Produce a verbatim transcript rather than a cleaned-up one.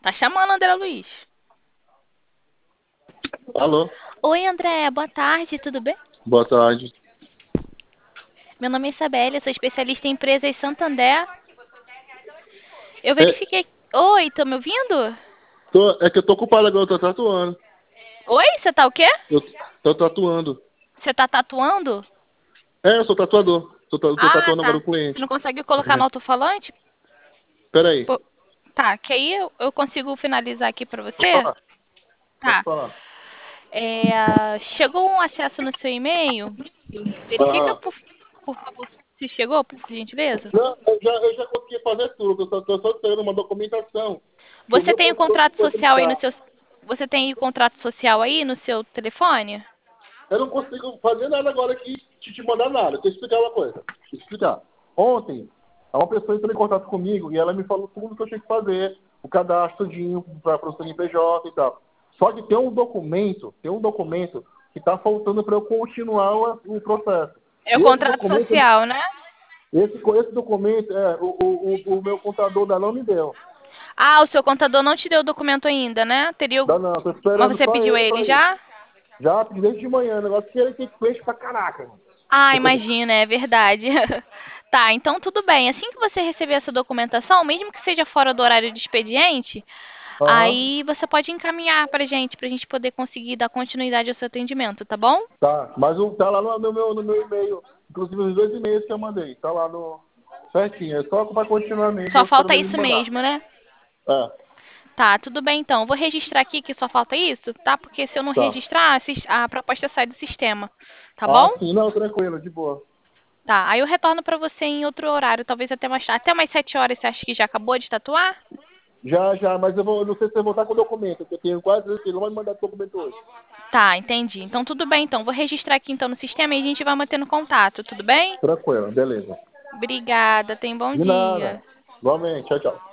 Tá chamando, André Luiz. Alô, Oi, André, boa tarde, tudo bem? boa tarde. Meu nome é Isabelle, eu sou especialista em empresas Santander. Eu É, verifiquei. Oi, tá me ouvindo? tô- é que eu tô ocupado agora, eu tô tatuando. Oi, você tá o quê? Eu tô tatuando. Você tá tatuando? É, eu sou tatuador. Tô, ta- tô Ah, tatuando agora tá. o Você não cliente. consegue colocar no alto-falante? Pera aí. Pô, tá, que aí eu, eu consigo finalizar aqui pra Pode você? falar, pode Tá. falar. É, chegou um acesso no seu e-mail? Verifica, Aham. por, por favor, se chegou, por gentileza. Não, eu já, eu já consegui fazer tudo. Eu só tô só esperando uma documentação que o Você meu tem o contador contrato vai social aí no tramitar. seu. Você tem o contrato social aí no seu telefone? Eu não consigo fazer nada agora aqui, te, te mandar nada. Deixa eu explicar uma coisa. Deixa eu explicar. Ontem, uma pessoa entrou em contato comigo e ela me falou tudo que eu tinha que fazer, o cadastro para o C N P J e tal. Só que tem um documento, tem um documento que está faltando para eu continuar o, o processo. É o E esse contrato documento, social, né? esse, esse documento, é, o, o, o, o meu contador da não me deu. Ah, o seu contador não te deu o documento ainda, né? Teria. o- Da não, tô Mas esperando você só pediu ele ele para ir. já? Já pedi desde de manhã, o negócio que ele tem peixe pra caraca, mano. Ah, imagina, é verdade. Tá, então tudo bem. Assim que você receber essa documentação, mesmo que seja fora do horário de expediente, Aham. aí você pode encaminhar pra gente, pra gente poder conseguir dar continuidade ao seu atendimento, tá bom? Tá, mas o, tá lá no, no meu, no meu e-mail. Inclusive os dois e-mails que eu mandei. Tá lá no. Certinho. É só para continuar mesmo, Só eu espero falta ele me isso mandar. mesmo, né? É, Tá, tudo bem então. Vou registrar aqui que só falta isso, tá? Porque se eu não tá. registrar, a sis- a proposta sai do sistema, tá bom? Ah, sim, não, tranquilo, de boa. Tá, aí eu retorno pra você em outro horário, talvez até mais tarde. Até mais sete horas, você acha que já acabou de tatuar? Já, já, mas eu vou, eu não sei se eu vou estar com o documento, porque eu tenho quase certeza que ele não vai me mandar documento hoje. Tá, entendi. Então tudo bem então. Vou registrar aqui então no sistema e a gente vai mantendo contato, tudo bem? Tranquilo, beleza. Obrigada, tenha um bom De dia. nada. Igualmente, tchau, tchau.